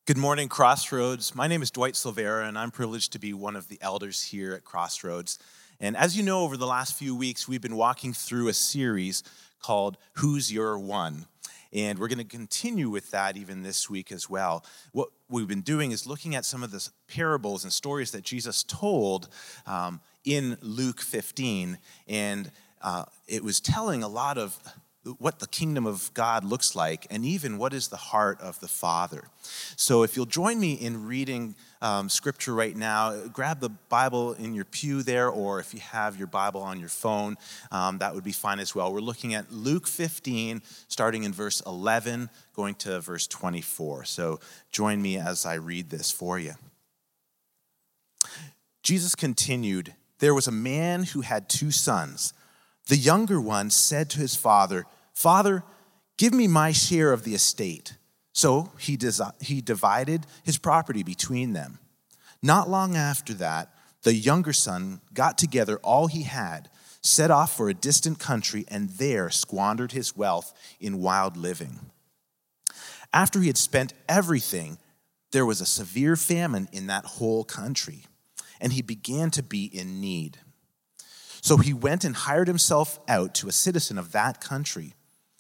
Good morning, Crossroads. My name is Dwight Silvera, and I'm privileged to be one of the elders here at Crossroads. And as you know, over the last few weeks, we've been walking through a series called Who's Your One? And we're going to continue with that even this week as well. What we've been doing is looking at some of the parables and stories that Jesus told in Luke 15. And it was telling a lot of what the kingdom of God looks like, and even what is the heart of the Father. So if you'll join me in reading scripture right now, grab the Bible in your pew there, or if you have your Bible on your phone, that would be fine as well. We're looking at Luke 15, starting in verse 11, going to verse 24. So join me as I read this for you. Jesus continued, "There was a man who had 2 sons. The younger one said to his father, 'Father, give me my share of the estate.' So he divided his property between them. Not long after that, the younger son got together all he had, set off for a distant country, and there squandered his wealth in wild living. After he had spent everything, there was a severe famine in that whole country, and he began to be in need. So he went and hired himself out to a citizen of that country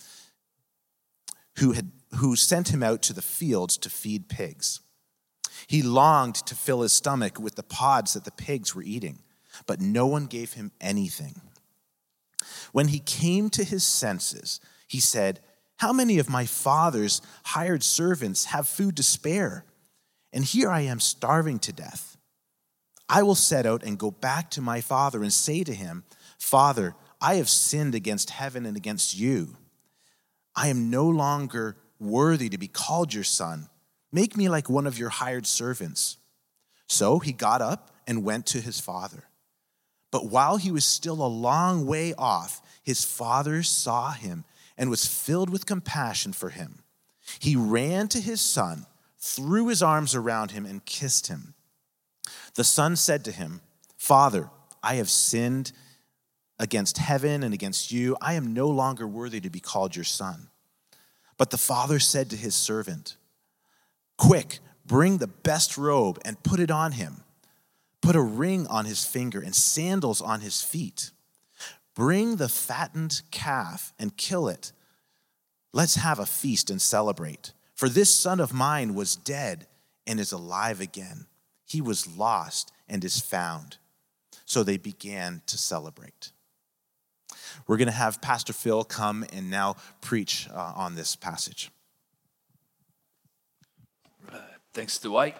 who sent him out to the fields to feed pigs. He longed to fill his stomach with the pods that the pigs were eating, but no one gave him anything. When he came to his senses, he said, 'How many of my father's hired servants have food to spare? And here I am starving to death. I will set out and go back to my father and say to him, Father, I have sinned against heaven and against you. I am no longer worthy to be called your son. Make me like one of your hired servants.' So he got up and went to his father. But while he was still a long way off, his father saw him and was filled with compassion for him. He ran to his son, threw his arms around him, and kissed him. The son said to him, 'Father, I have sinned against heaven and against you. I am no longer worthy to be called your son.' But the father said to his servant, 'Quick, bring the best robe and put it on him. Put a ring on his finger and sandals on his feet. Bring the fattened calf and kill it. Let's have a feast and celebrate. For this son of mine was dead and is alive again. He was lost and is found.' So they began to celebrate." We're going to have Pastor Phil come and now preach on this passage. Thanks, Dwight.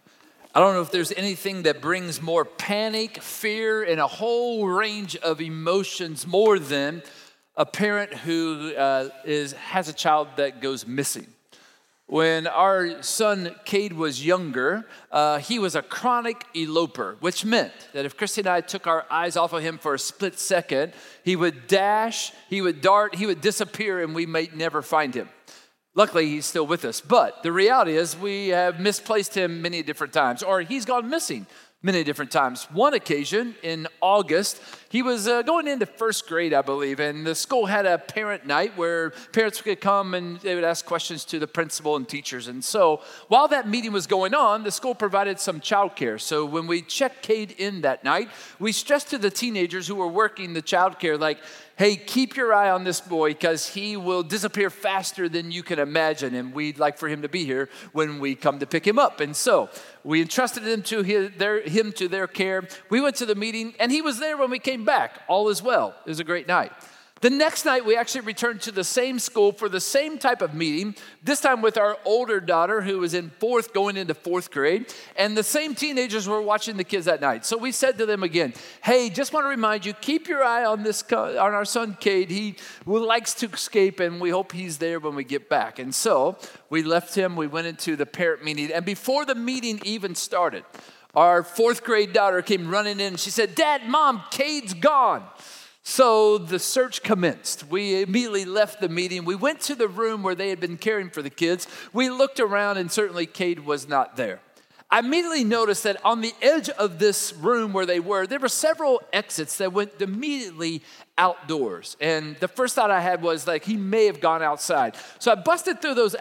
I don't know if there's anything that brings more panic, fear, and a whole range of emotions more than a parent who has a child that goes missing. When our son Cade was younger, he was a chronic eloper, which meant that if Christy and I took our eyes off of him for a split second, he would dash, he would dart, he would disappear, and we might never find him. Luckily, he's still with us. But the reality is we have misplaced him many different times, or he's gone missing many different times. One occasion in August, he was going into first grade, I believe, and the school had a parent night where parents could come and they would ask questions to the principal and teachers. And so while that meeting was going on, the school provided some childcare. So when we checked Cade in that night, we stressed to the teenagers who were working the childcare, like, hey, keep your eye on this boy because he will disappear faster than you can imagine, and we'd like for him to be here when we come to pick him up. And so we entrusted him to their care. We went to the meeting, and he was there when we came back. All is well. It was a great night. The next night, we actually returned to the same school for the same type of meeting, this time with our older daughter who was in going into fourth grade, and the same teenagers were watching the kids that night. So we said to them again, hey, just want to remind you, keep your eye on our son Cade. He likes to escape, and we hope he's there when we get back. And so we left him, we went into the parent meeting, and before the meeting even started, our fourth grade daughter came running in. She said, Dad, Mom, Cade's gone. So the search commenced. We immediately left the meeting. We went to the room where they had been caring for the kids. We looked around, and certainly Cade was not there. I immediately noticed that on the edge of this room where they were, there were several exits that went immediately outdoors. And the first thought I had was, like, he may have gone outside. So I busted through those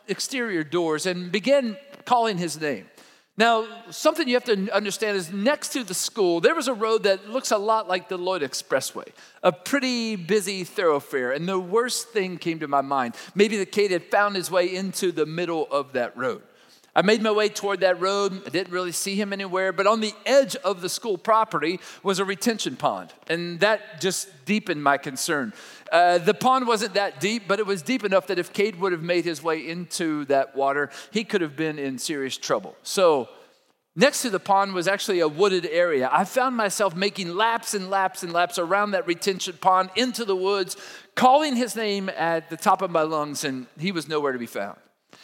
exterior doors and began calling his name. Now, something you have to understand is next to the school, there was a road that looks a lot like the Lloyd Expressway, a pretty busy thoroughfare. And the worst thing came to my mind. Maybe that Cade had found his way into the middle of that road. I made my way toward that road. I didn't really see him anywhere, but on the edge of the school property was a retention pond, and that just deepened my concern. The pond wasn't that deep, but it was deep enough that if Cade would have made his way into that water, he could have been in serious trouble. So next to the pond was actually a wooded area. I found myself making laps and laps and laps around that retention pond into the woods, calling his name at the top of my lungs, and he was nowhere to be found.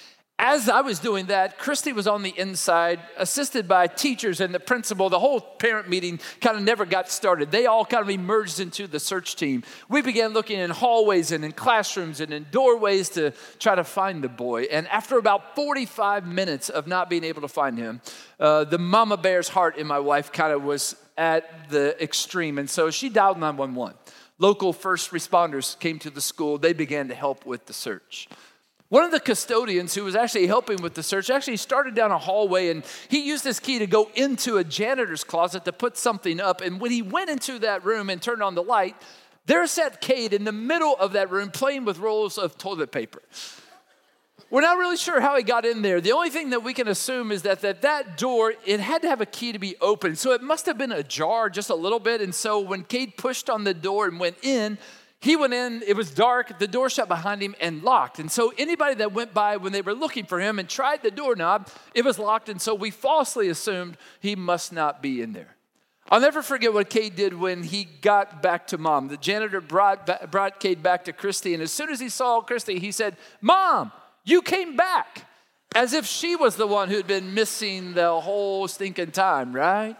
As I was doing that, Christy was on the inside, assisted by teachers and the principal. The whole parent meeting kind of never got started. They all kind of emerged into the search team. We began looking in hallways and in classrooms and in doorways to try to find the boy. And after about 45 minutes of not being able to find him, the mama bear's heart in my wife kind of was at the extreme. And so she dialed 911. Local first responders came to the school. They began to help with the search. One of the custodians who was actually helping with the search actually started down a hallway, and he used his key to go into a janitor's closet to put something up. And when he went into that room and turned on the light, there sat Cade in the middle of that room playing with rolls of toilet paper. We're not really sure how he got in there. The only thing that we can assume is that door, it had to have a key to be open. So it must have been ajar just a little bit. And so when Cade pushed on the door and went in, he went in, it was dark, the door shut behind him and locked. And so anybody that went by when they were looking for him and tried the doorknob, it was locked. And so we falsely assumed he must not be in there. I'll never forget what Cade did when he got back to Mom. The janitor brought Cade back to Christy. And as soon as he saw Christy, he said, "Mom, you came back." As if she was the one who'd been missing the whole stinking time, right?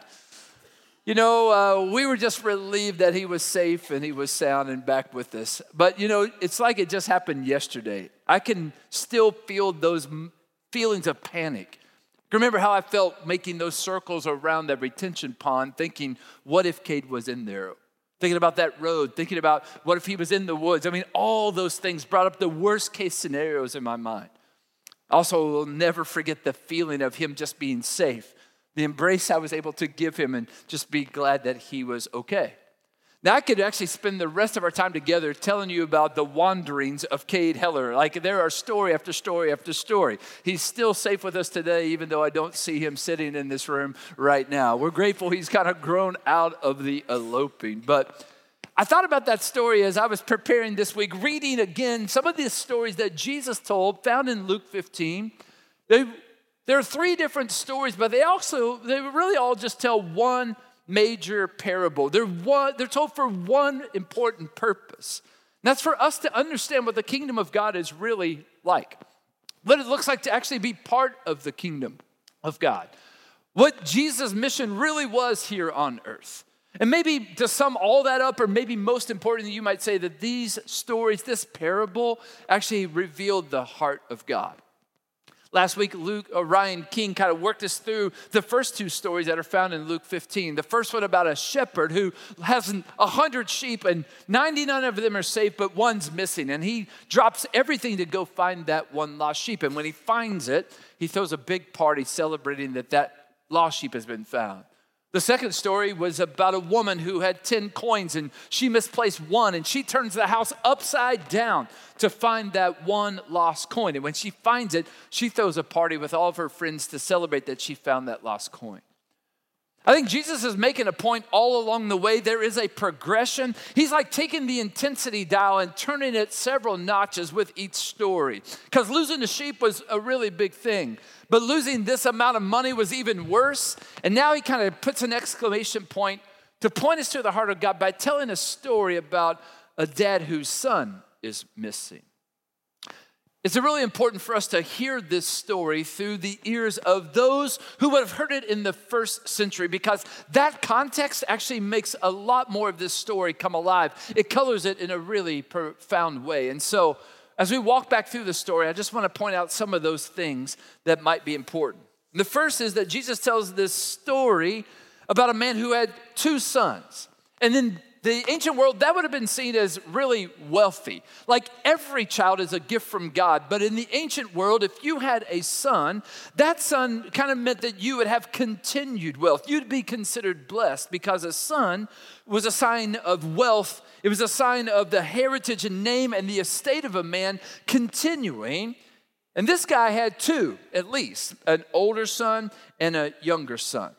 You know, we were just relieved that he was safe and he was sound and back with us. But, you know, it's like it just happened yesterday. I can still feel those feelings of panic. Remember how I felt making those circles around that retention pond, thinking, what if Cade was in there? Thinking about that road, thinking about what if he was in the woods. I mean, all those things brought up the worst case scenarios in my mind. Also, will never forget the feeling of him just being safe. The embrace I was able to give him and just be glad that he was okay. Now, I could actually spend the rest of our time together telling you about the wanderings of Cade Heller. Like there are story after story after story. He's still safe with us today, even though I don't see him sitting in this room right now. We're grateful he's kind of grown out of the eloping. But I thought about that story as I was preparing this week, reading again some of these stories that Jesus told, found in Luke 15. There are three different stories, but they really all just tell one major parable. They're told for one important purpose. And that's for us to understand what the kingdom of God is really like. What it looks like to actually be part of the kingdom of God. What Jesus' mission really was here on earth. And maybe to sum all that up, or maybe most importantly, you might say that these stories, this parable, actually revealed the heart of God. Last week, Ryan King kind of worked us through the first two stories that are found in Luke 15. The first one about a shepherd who has 100 sheep and 99 of them are safe, but one's missing. And he drops everything to go find that one lost sheep. And when he finds it, he throws a big party celebrating that lost sheep has been found. The second story was about a woman who had 10 coins and she misplaced one, and she turns the house upside down to find that one lost coin. And when she finds it, she throws a party with all of her friends to celebrate that she found that lost coin. I think Jesus is making a point all along the way. There is a progression. He's like taking the intensity dial and turning it several notches with each story. Because losing the sheep was a really big thing. But losing this amount of money was even worse. And now he kind of puts an exclamation point to point us to the heart of God by telling a story about a dad whose son is missing. It's really important for us to hear this story through the ears of those who would have heard it in the first century, because that context actually makes a lot more of this story come alive. It colors it in a really profound way. And so as we walk back through the story, I just want to point out some of those things that might be important. The first is that Jesus tells this story about a man who had two sons. And then the ancient world, that would have been seen as really wealthy. Like every child is a gift from God. But in the ancient world, if you had a son, that son kind of meant that you would have continued wealth. You'd be considered blessed because a son was a sign of wealth. It was a sign of the heritage and name and the estate of a man continuing. And this guy had two, at least, an older son and a younger son.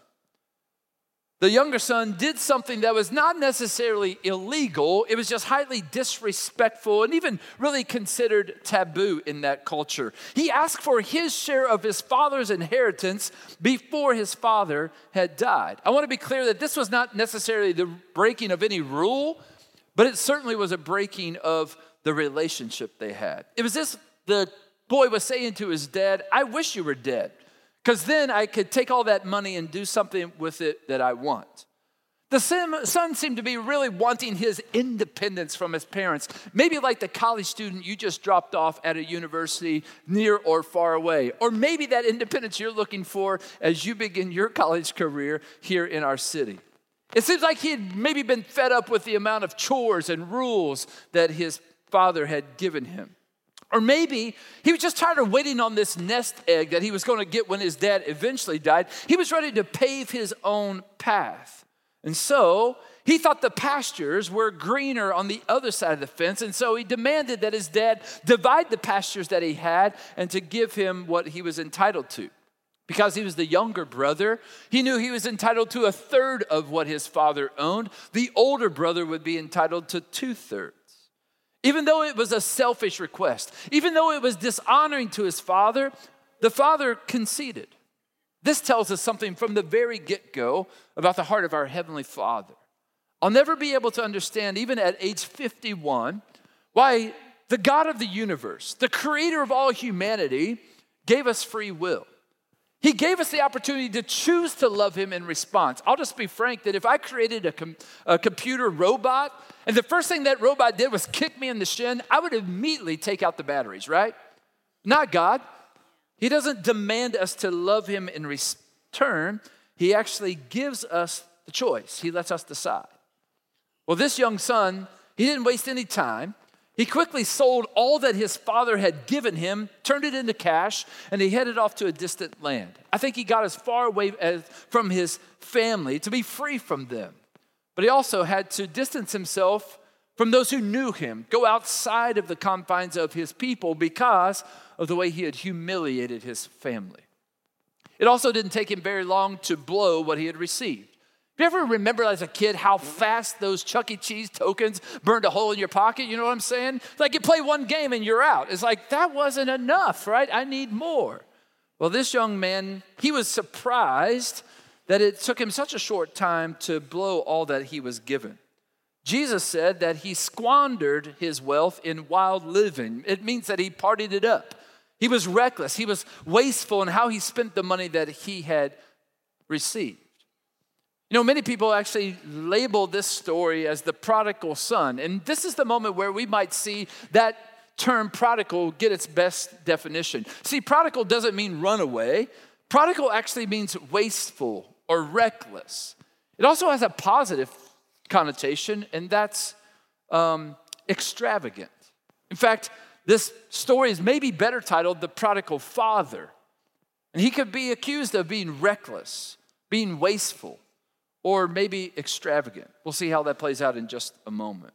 The younger son did something that was not necessarily illegal. It was just highly disrespectful and even really considered taboo in that culture. He asked for his share of his father's inheritance before his father had died. I want to be clear that this was not necessarily the breaking of any rule, but it certainly was a breaking of the relationship they had. It was this, the boy was saying to his dad, I wish you were dead, because then I could take all that money and do something with it that I want. The son seemed to be really wanting his independence from his parents, maybe like the college student you just dropped off at a university near or far away, or maybe that independence you're looking for as you begin your college career here in our city. It seems like he had maybe been fed up with the amount of chores and rules that his father had given him. Or maybe he was just tired of waiting on this nest egg that he was going to get when his dad eventually died. He was ready to pave his own path. And so he thought the pastures were greener on the other side of the fence. And so he demanded that his dad divide the pastures that he had and to give him what he was entitled to. Because he was the younger brother, he knew he was entitled to 1/3 of what his father owned. The older brother would be entitled to 2/3. Even though it was a selfish request, even though it was dishonoring to his father, the father conceded. This tells us something from the very get-go about the heart of our Heavenly Father. I'll never be able to understand, even at age 51, why the God of the universe, the creator of all humanity, gave us free will. He gave us the opportunity to choose to love him in response. I'll just be frank that if I created a computer robot and the first thing that robot did was kick me in the shin, I would immediately take out the batteries, right? Not God. He doesn't demand us to love him in return. He actually gives us the choice. He lets us decide. Well, this young son, he didn't waste any time. He quickly sold all that his father had given him, turned it into cash, and he headed off to a distant land. I think he got as far away from his family to be free from them. But he also had to distance himself from those who knew him, go outside of the confines of his people because of the way he had humiliated his family. It also didn't take him very long to blow what he had received. You ever remember as a kid how fast those Chuck E. Cheese tokens burned a hole in your pocket? You know what I'm saying? It's like you play one game and you're out. It's like, that wasn't enough, right? I need more. Well, this young man, he was surprised that it took him such a short time to blow all that he was given. Jesus said that he squandered his wealth in wild living. It means that he partied it up. He was reckless. He was wasteful in how he spent the money that he had received. You know, many people actually label this story as the prodigal son. And this is the moment where we might see that term prodigal get its best definition. See, prodigal doesn't mean runaway. Prodigal actually means wasteful or reckless. It also has a positive connotation, and that's extravagant. In fact, this story is maybe better titled The Prodigal Father. And he could be accused of being reckless, being wasteful, or maybe extravagant. We'll see how that plays out in just a moment.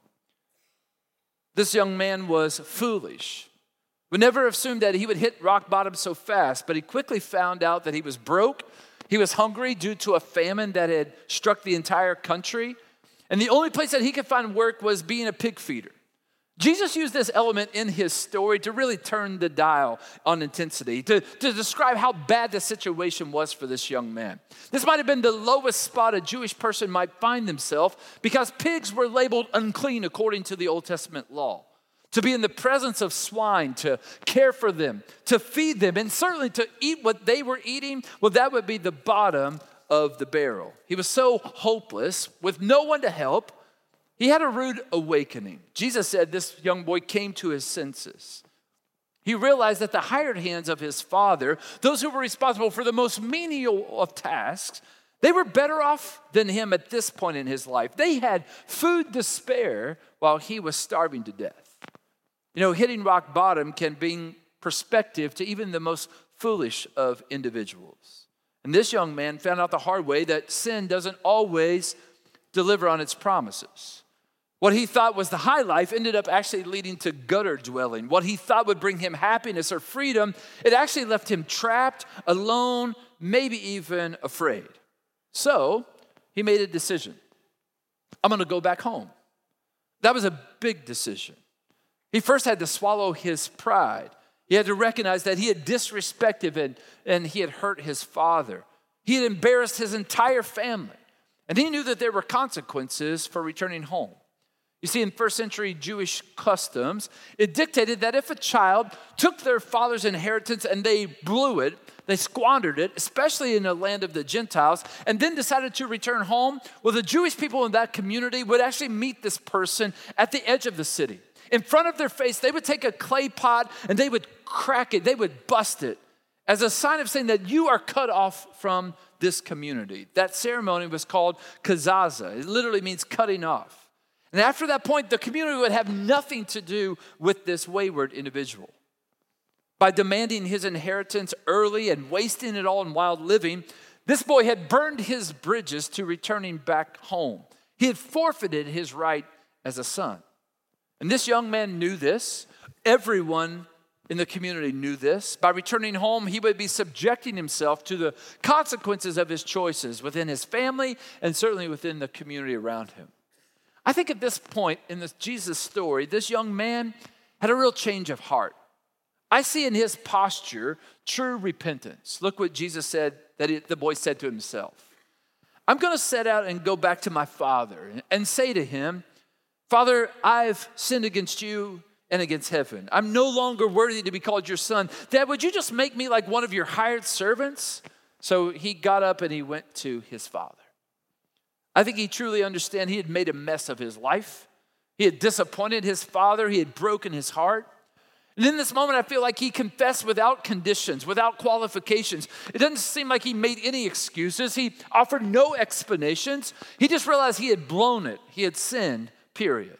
This young man was foolish. We never assumed that he would hit rock bottom so fast, but he quickly found out that he was broke. He was hungry due to a famine that had struck the entire country. And the only place that he could find work was being a pig feeder. Jesus used this element in his story to really turn the dial on intensity, to describe how bad the situation was for this young man. This might have been the lowest spot a Jewish person might find themselves because pigs were labeled unclean according to the Old Testament law. To be in the presence of swine, to care for them, to feed them, and certainly to eat what they were eating, well, that would be the bottom of the barrel. He was so hopeless with no one to help. He had a rude awakening. Jesus said this young boy came to his senses. He realized that the hired hands of his father, those who were responsible for the most menial of tasks, They were better off than him at this point in his life. They had food to spare while he was starving to death. You know, hitting rock bottom can bring perspective to even the most foolish of individuals. And this young man found out the hard way that sin doesn't always deliver on its promises. What he thought was the high life ended up actually leading to gutter dwelling. What he thought would bring him happiness or freedom, it actually left him trapped, alone, maybe even afraid. So he made a decision. I'm going to go back home. That was a big decision. He first had to swallow his pride. He had to recognize that he had disrespected and he had hurt his father. He had embarrassed his entire family. And he knew that there were consequences for returning home. You see, in first century Jewish customs, it dictated that if a child took their father's inheritance and they blew it, they squandered it, especially in the land of the Gentiles, and then decided to return home, well, the Jewish people in that community would actually meet this person at the edge of the city. In front of their face, they would take a clay pot and they would crack it, they would bust it as a sign of saying that you are cut off from this community. That ceremony was called kazaza. It literally means cutting off. And after that point, the community would have nothing to do with this wayward individual. By demanding his inheritance early and wasting it all in wild living, this boy had burned his bridges to returning back home. He had forfeited his right as a son. And this young man knew this. Everyone in the community knew this. By returning home, he would be subjecting himself to the consequences of his choices within his family and certainly within the community around him. I think at this point in this Jesus story, this young man had a real change of heart. I see in his posture true repentance. Look what Jesus said, the boy said to himself. I'm going to set out and go back to my father and say to him, Father, I've sinned against you and against heaven. I'm no longer worthy to be called your son. Dad, would you just make me like one of your hired servants? So he got up and he went to his father. I think he truly understood he had made a mess of his life. He had disappointed his father. He had broken his heart. And in this moment, I feel like he confessed without conditions, without qualifications. It doesn't seem like he made any excuses. He offered no explanations. He just realized he had blown it. He had sinned, period.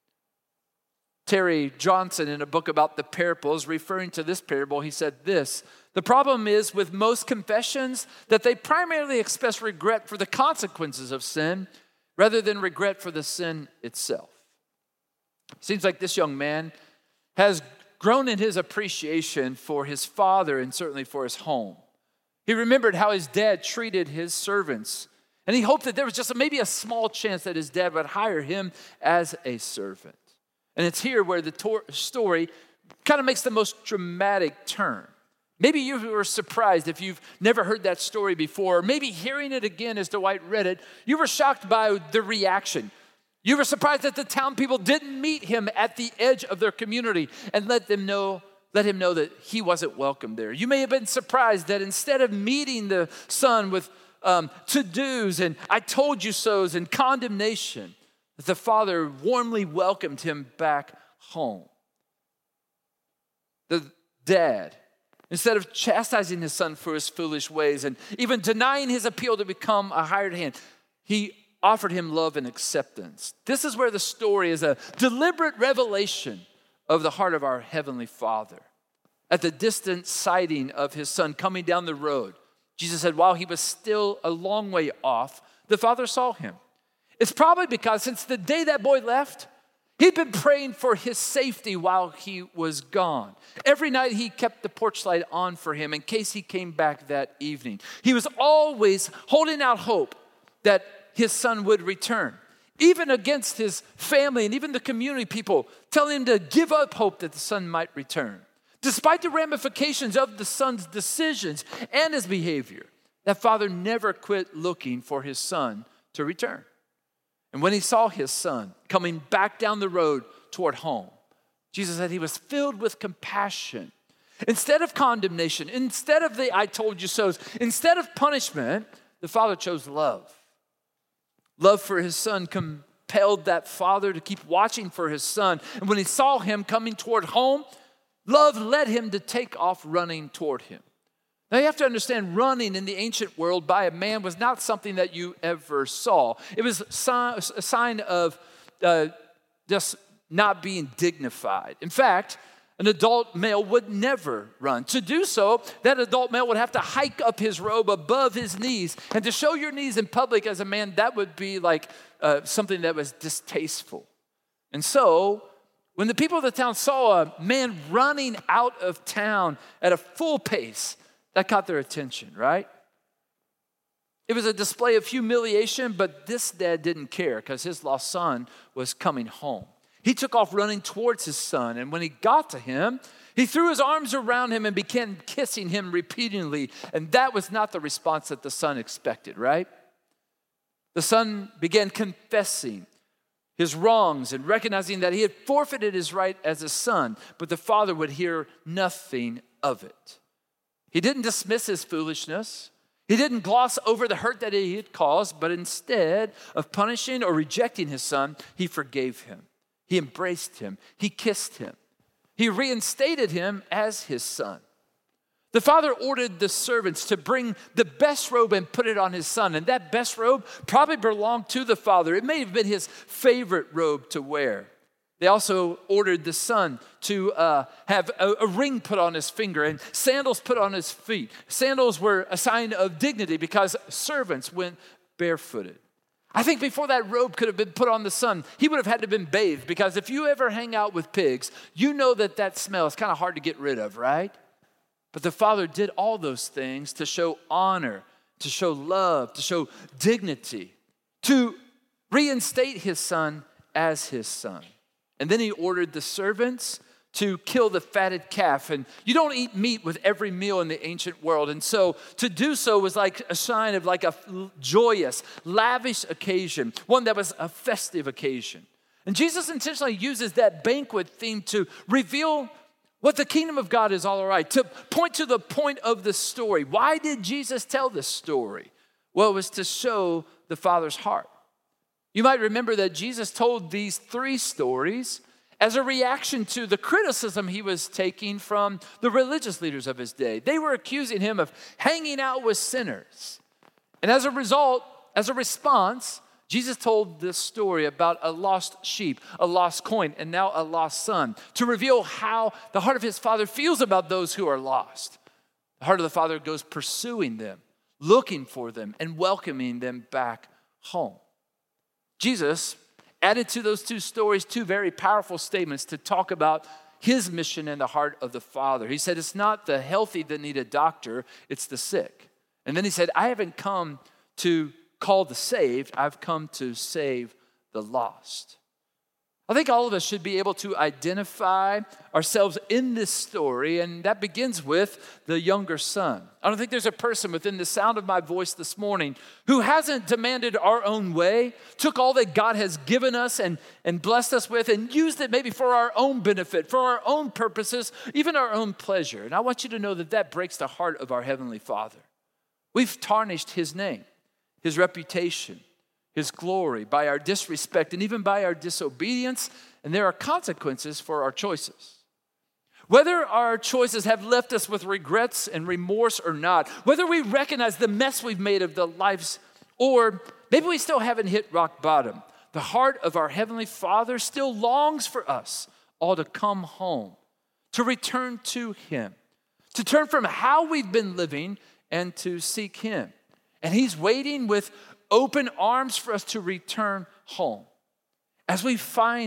Terry Johnson, in a book about the parables, referring to this parable, he said this: the problem is with most confessions that they primarily express regret for the consequences of sin rather than regret for the sin itself. Seems like this young man has grown in his appreciation for his father and certainly for his home. He remembered how his dad treated his servants, and he hoped that there was just maybe a small chance that his dad would hire him as a servant. And it's here where the story kind of makes the most dramatic turn. Maybe you were surprised if you've never heard that story before, or maybe hearing it again as Dwight read it, you were shocked by the reaction. You were surprised that the town people didn't meet him at the edge of their community and let him know that he wasn't welcome there. You may have been surprised that instead of meeting the son with to-dos and I told you so's and condemnation, that the father warmly welcomed him back home. The dad, instead of chastising his son for his foolish ways and even denying his appeal to become a hired hand, he offered him love and acceptance. This is where the story is a deliberate revelation of the heart of our Heavenly Father. At the distant sighting of his son coming down the road, Jesus said, while he was still a long way off, the father saw him. It's probably because since the day that boy left, he'd been praying for his safety while he was gone. Every night he kept the porch light on for him in case he came back that evening. He was always holding out hope that his son would return, even against his family and even the community people, telling him to give up hope that the son might return. Despite the ramifications of the son's decisions and his behavior, that father never quit looking for his son to return. And when he saw his son coming back down the road toward home, Jesus said he was filled with compassion. Instead of condemnation, instead of the I told you so's, instead of punishment, the father chose love. Love for his son compelled that father to keep watching for his son. And when he saw him coming toward home, love led him to take off running toward him. Now you have to understand, running in the ancient world by a man was not something that you ever saw. It was a sign of just not being dignified. In fact, an adult male would never run. To do so, that adult male would have to hike up his robe above his knees. And to show your knees in public as a man, that would be like something that was distasteful. And so, when the people of the town saw a man running out of town at a full pace, that caught their attention, right? It was a display of humiliation, but this dad didn't care because his lost son was coming home. He took off running towards his son, and when he got to him, he threw his arms around him and began kissing him repeatedly, and that was not the response that the son expected, right? The son began confessing his wrongs and recognizing that he had forfeited his right as a son, but the father would hear nothing of it. He didn't dismiss his foolishness. He didn't gloss over the hurt that he had caused, but instead of punishing or rejecting his son, he forgave him. He embraced him. He kissed him. He reinstated him as his son. The father ordered the servants to bring the best robe and put it on his son. And that best robe probably belonged to the father. It may have been his favorite robe to wear. They also ordered the son to have a ring put on his finger and sandals put on his feet. Sandals were a sign of dignity because servants went barefooted. I think before that robe could have been put on the son, he would have had to have been bathed, because if you ever hang out with pigs, you know that smell is kind of hard to get rid of, right? But the father did all those things to show honor, to show love, to show dignity, to reinstate his son as his son. And then he ordered the servants to kill the fatted calf. And you don't eat meat with every meal in the ancient world. And so to do so was like a sign of like a joyous, lavish occasion, one that was a festive occasion. And Jesus intentionally uses that banquet theme to reveal what the kingdom of God is all right, to point to the point of the story. Why did Jesus tell this story? Well, it was to show the Father's heart. You might remember that Jesus told these 3 stories as a reaction to the criticism he was taking from the religious leaders of his day. They were accusing him of hanging out with sinners. And as a result, as a response, Jesus told this story about a lost sheep, a lost coin, and now a lost son, to reveal how the heart of his Father feels about those who are lost. The heart of the Father goes pursuing them, looking for them, and welcoming them back home. Jesus added to those 2 stories 2 very powerful statements to talk about his mission in the heart of the Father. He said, it's not the healthy that need a doctor, it's the sick. And then he said, I haven't come to call the saved, I've come to save the lost. I think all of us should be able to identify ourselves in this story, and that begins with the younger son. I don't think there's a person within the sound of my voice this morning who hasn't demanded our own way, took all that God has given us and blessed us with, and used it maybe for our own benefit, for our own purposes, even our own pleasure. And I want you to know that that breaks the heart of our Heavenly Father. We've tarnished his name, his reputation, his glory by our disrespect and even by our disobedience, and there are consequences for our choices. Whether our choices have left us with regrets and remorse or not, whether we recognize the mess we've made of the lives, or maybe we still haven't hit rock bottom, the heart of our Heavenly Father still longs for us all to come home, to return to him, to turn from how we've been living and to seek him. And he's waiting with open arms for us to return home. As we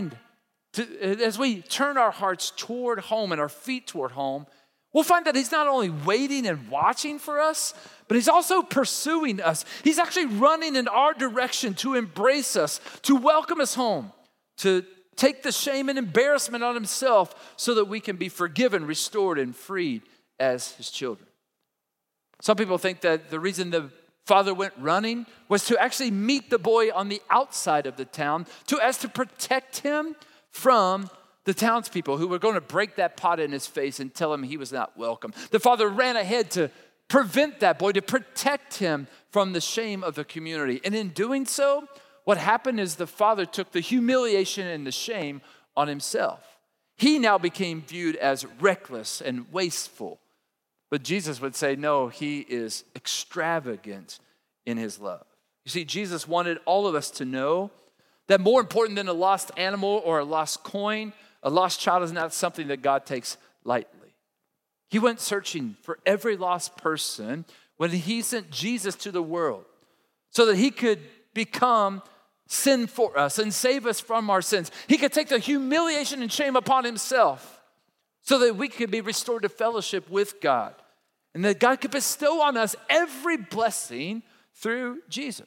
turn our hearts toward home and our feet toward home, we'll find that he's not only waiting and watching for us, but he's also pursuing us. He's actually running in our direction to embrace us, to welcome us home, to take the shame and embarrassment on himself so that we can be forgiven, restored, and freed as his children. Some people think that the reason the father went running was to actually meet the boy on the outside of the town, as to protect him from the townspeople who were going to break that pot in his face and tell him he was not welcome. The father ran ahead to prevent that boy, to protect him from the shame of the community. And in doing so, what happened is the father took the humiliation and the shame on himself. He now became viewed as reckless and wasteful. But Jesus would say, no, he is extravagant in his love. You see, Jesus wanted all of us to know that more important than a lost animal or a lost coin, a lost child is not something that God takes lightly. He went searching for every lost person when he sent Jesus to the world so that he could become sin for us and save us from our sins. He could take the humiliation and shame upon himself so that we could be restored to fellowship with God and that God could bestow on us every blessing through Jesus.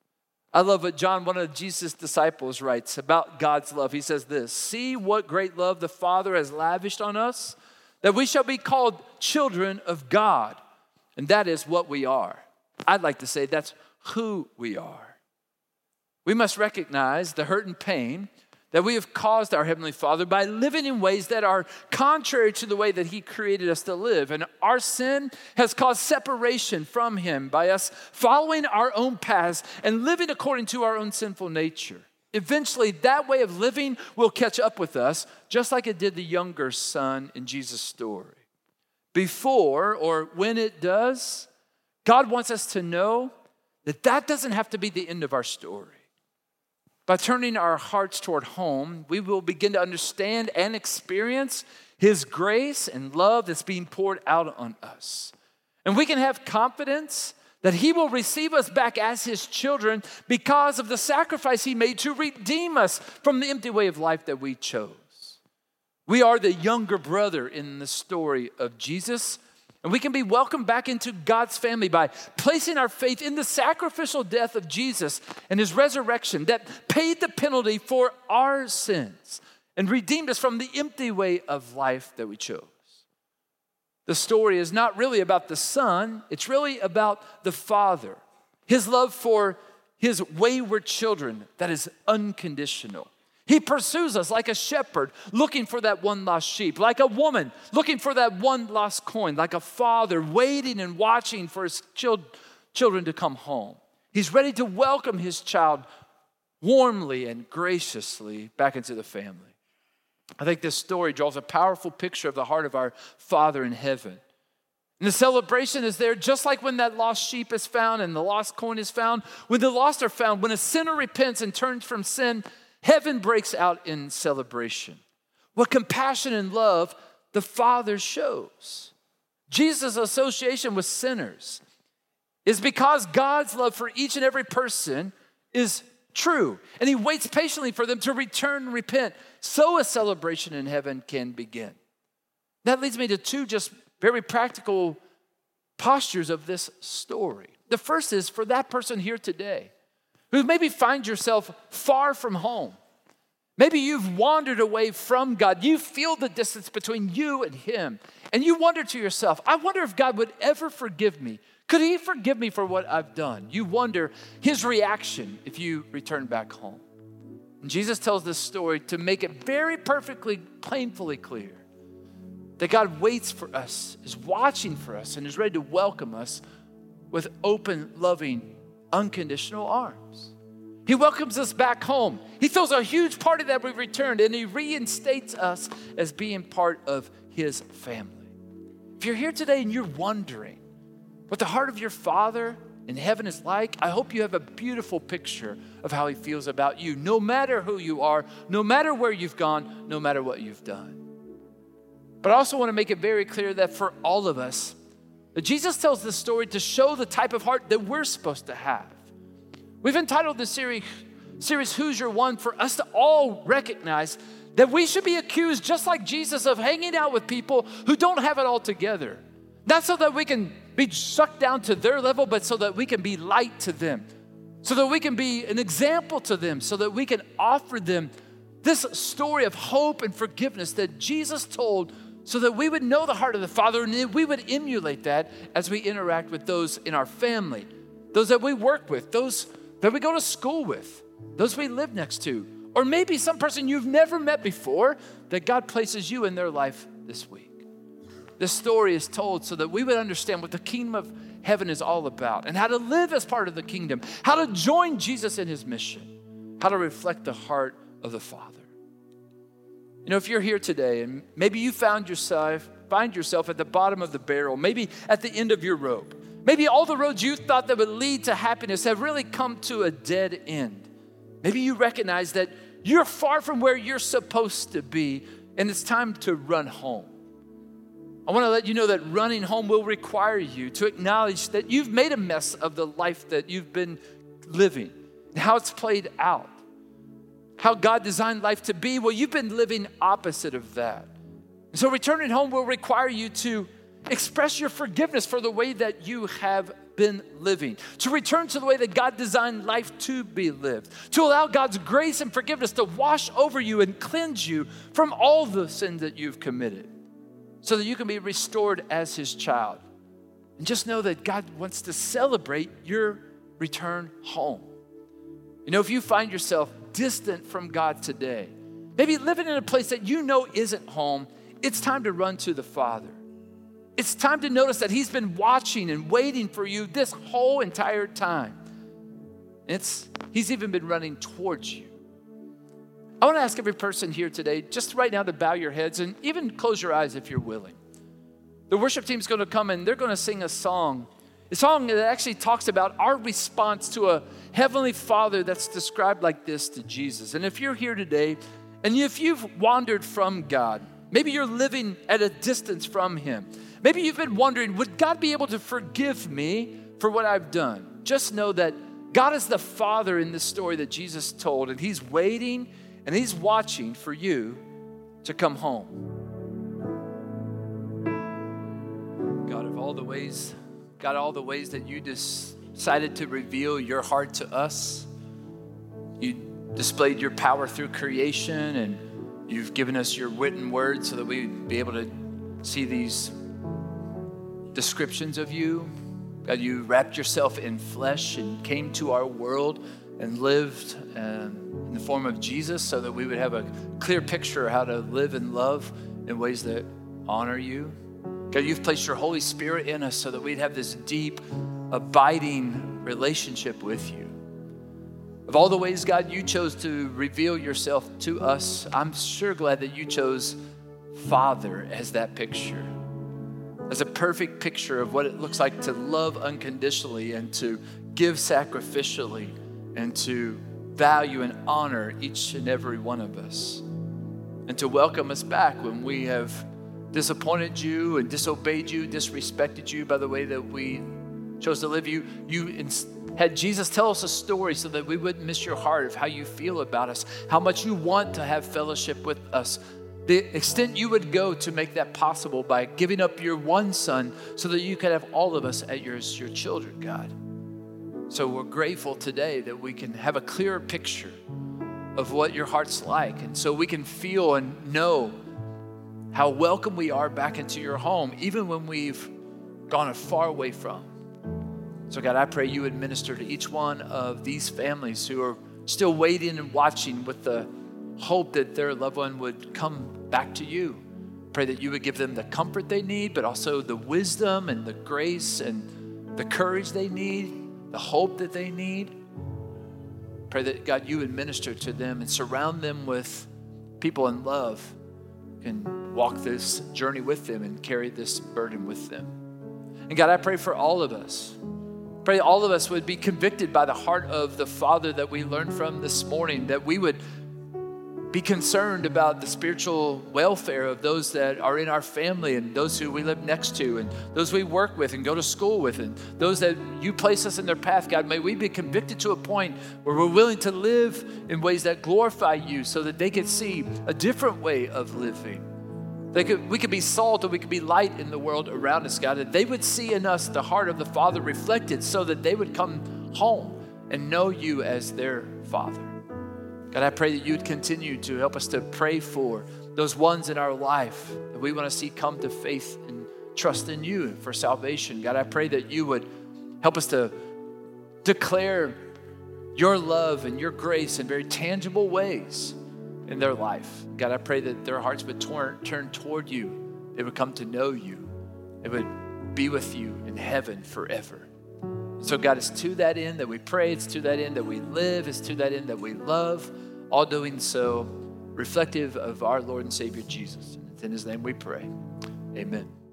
I love what John, one of Jesus' disciples, writes about God's love. He says this, "See what great love the Father has lavished on us, that we shall be called children of God." And that is what we are. I'd like to say that's who we are. We must recognize the hurt and pain that we have caused our Heavenly Father by living in ways that are contrary to the way that He created us to live. And our sin has caused separation from Him by us following our own paths and living according to our own sinful nature. Eventually, that way of living will catch up with us, just like it did the younger son in Jesus' story. Before or when it does, God wants us to know that that doesn't have to be the end of our story. By turning our hearts toward home, we will begin to understand and experience His grace and love that's being poured out on us. And we can have confidence that He will receive us back as His children because of the sacrifice He made to redeem us from the empty way of life that we chose. We are the younger brother in the story of Jesus, and we can be welcomed back into God's family by placing our faith in the sacrificial death of Jesus and His resurrection that paid the penalty for our sins and redeemed us from the empty way of life that we chose. The story is not really about the Son, it's really about the Father. His love for His wayward children that is unconditional. He pursues us like a shepherd looking for that one lost sheep, like a woman looking for that one lost coin, like a father waiting and watching for his children to come home. He's ready to welcome his child warmly and graciously back into the family. I think this story draws a powerful picture of the heart of our Father in heaven. And the celebration is there just like when that lost sheep is found and the lost coin is found. When the lost are found, when a sinner repents and turns from sin, heaven breaks out in celebration. What compassion and love the Father shows. Jesus' association with sinners is because God's love for each and every person is true. And He waits patiently for them to return and repent so a celebration in heaven can begin. That leads me to two just very practical postures of this story. The first is for that person here today who maybe find yourself far from home. Maybe you've wandered away from God. You feel the distance between you and Him. And you wonder to yourself, I wonder if God would ever forgive me. Could He forgive me for what I've done? You wonder His reaction if you return back home. And Jesus tells this story to make it very perfectly, painfully clear that God waits for us, is watching for us, and is ready to welcome us with open, loving, unconditional arms. He welcomes us back home. He throws a huge party that we returned, and He reinstates us as being part of His family. If you're here today and you're wondering what the heart of your Father in heaven is like, I hope you have a beautiful picture of how He feels about you, no matter who you are, no matter where you've gone, no matter what you've done. But I also want to make it very clear that for all of us, that Jesus tells this story to show the type of heart that we're supposed to have. We've entitled this series, Who's Your One, for us to all recognize that we should be accused, just like Jesus, of hanging out with people who don't have it all together. Not so that we can be sucked down to their level, but so that we can be light to them, so that we can be an example to them, so that we can offer them this story of hope and forgiveness that Jesus told, so that we would know the heart of the Father and we would emulate that as we interact with those in our family, those that we work with, those that we go to school with, those we live next to, or maybe some person you've never met before that God places you in their life this week. This story is told so that we would understand what the kingdom of heaven is all about and how to live as part of the kingdom, how to join Jesus in His mission, how to reflect the heart of the Father. You know, if you're here today and maybe you found yourself find yourself at the bottom of the barrel, maybe at the end of your rope. Maybe all the roads you thought that would lead to happiness have really come to a dead end. Maybe you recognize that you're far from where you're supposed to be, and it's time to run home. I want to let you know that running home will require you to acknowledge that you've made a mess of the life that you've been living and how it's played out. How God designed life to be, well, you've been living opposite of that. And so returning home will require you to express your forgiveness for the way that you have been living, to return to the way that God designed life to be lived, to allow God's grace and forgiveness to wash over you and cleanse you from all the sins that you've committed so that you can be restored as his child. And just know that God wants to celebrate your return home. You know, if you find yourself distant from God today, maybe living in a place that you know isn't home, it's time to run to the Father. It's time to notice that he's been watching and waiting for you this whole entire time. He's even been running towards you. I want to ask every person here today, just right now, to bow your heads and even close your eyes if you're willing. The worship team's going to come and they're going to sing a song that actually talks about our response to a heavenly Father that's described like this to Jesus. And if you're here today and if you've wandered from God, maybe you're living at a distance from him. Maybe you've been wondering, would God be able to forgive me for what I've done? Just know that God is the Father in this story that Jesus told, and he's waiting and he's watching for you to come home. God, all the ways that you decided to reveal your heart to us, you displayed your power through creation, and you've given us your written word so that we'd be able to see these descriptions of you. God, you wrapped yourself in flesh and came to our world and lived in the form of Jesus so that we would have a clear picture of how to live and love in ways that honor you. God, you've placed your Holy Spirit in us so that we'd have this deep, abiding relationship with you. Of all the ways, God, you chose to reveal yourself to us, I'm sure glad that you chose Father as that picture, as a perfect picture of what it looks like to love unconditionally and to give sacrificially and to value and honor each and every one of us, and to welcome us back when we have disappointed you and disobeyed you, disrespected you by the way that we chose to live. You had Jesus tell us a story so that we wouldn't miss your heart of how you feel about us, how much you want to have fellowship with us, the extent you would go to make that possible by giving up your one son so that you could have all of us as your children, God. So we're grateful today that we can have a clearer picture of what your heart's like, and so we can feel and know how welcome we are back into your home, even when we've gone far away from. So God, I pray you would minister to each one of these families who are still waiting and watching with the hope that their loved one would come back to you. Pray that you would give them the comfort they need, but also the wisdom and the grace and the courage they need, the hope that they need. Pray that, God, you would minister to them and surround them with people in love who can walk this journey with them and carry this burden with them. And God, I pray for all of us. Pray all of us would be convicted by the heart of the Father that we learned from this morning, that we would be concerned about the spiritual welfare of those that are in our family and those who we live next to and those we work with and go to school with and those that you place us in their path. God, may we be convicted to a point where we're willing to live in ways that glorify you so that they could see a different way of living. We could be salt and we could be light in the world around us, God, that they would see in us the heart of the Father reflected so that they would come home and know you as their Father. God, I pray that you would continue to help us to pray for those ones in our life that we want to see come to faith and trust in you for salvation. God, I pray that you would help us to declare your love and your grace in very tangible ways in their life. God, I pray that their hearts would turn toward you. They would come to know you. They would be with you in heaven forever. So God, it's to that end that we pray. It's to that end that we live. It's to that end that we love, all doing so reflective of our Lord and Savior Jesus. And it's in his name we pray. Amen.